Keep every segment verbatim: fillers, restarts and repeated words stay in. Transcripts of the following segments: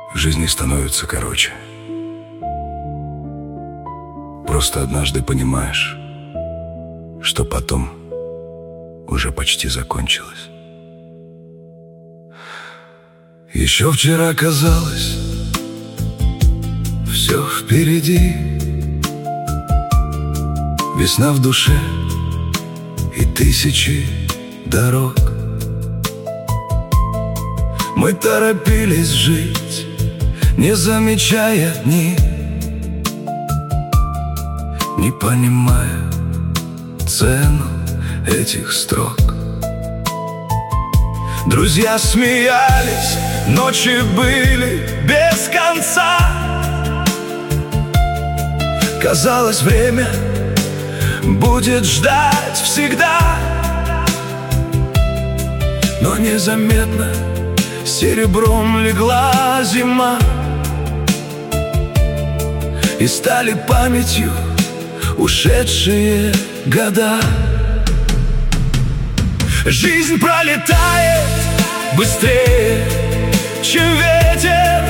жизни становится короче. Просто однажды понимаешь, что потом уже почти закончилось. Еще вчера казалось, все впереди, весна в душе и тысячи дорог. Мы торопились жить, не замечая дни, не понимая цену этих строк. Друзья смеялись, ночи были без конца. Казалось, время будет ждать всегда, но незаметно серебром легла зима, и стали памятью ушедшие года. Жизнь пролетает быстрее, чем ветер,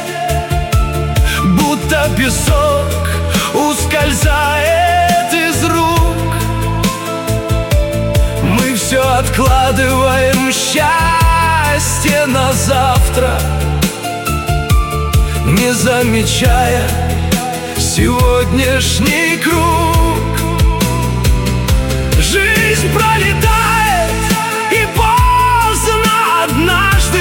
будто песок ускользает из рук. Мы все откладываем счастье на завтра, не замечая сегодняшний круг. Жизнь пролетает, и поздно однажды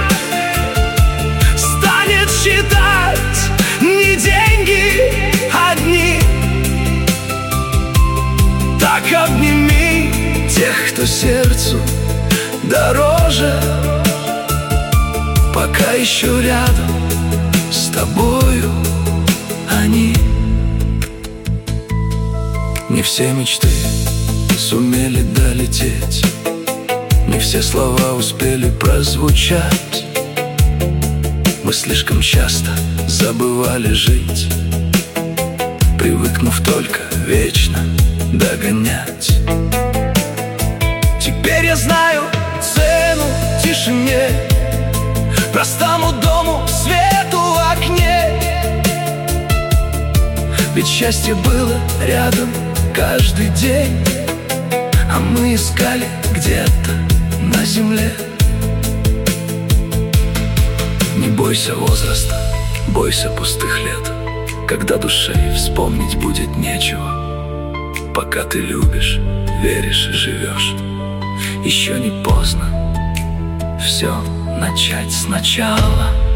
станет считать не деньги одни. Так обними тех, кто сердцу дороже, пока еще рядом с тобою они. Не все мечты сумели долететь, не все слова успели прозвучать. Мы слишком часто забывали жить, привыкнув только вечно догонять. Теперь я знаю цену тишине, простому дому, свету в окне. Ведь счастье было рядом каждый день, а мы искали где-то на земле. Не бойся возраста, бойся пустых лет, когда душе вспомнить будет нечего. Пока ты любишь, веришь и живешь, еще не поздно все начать сначала.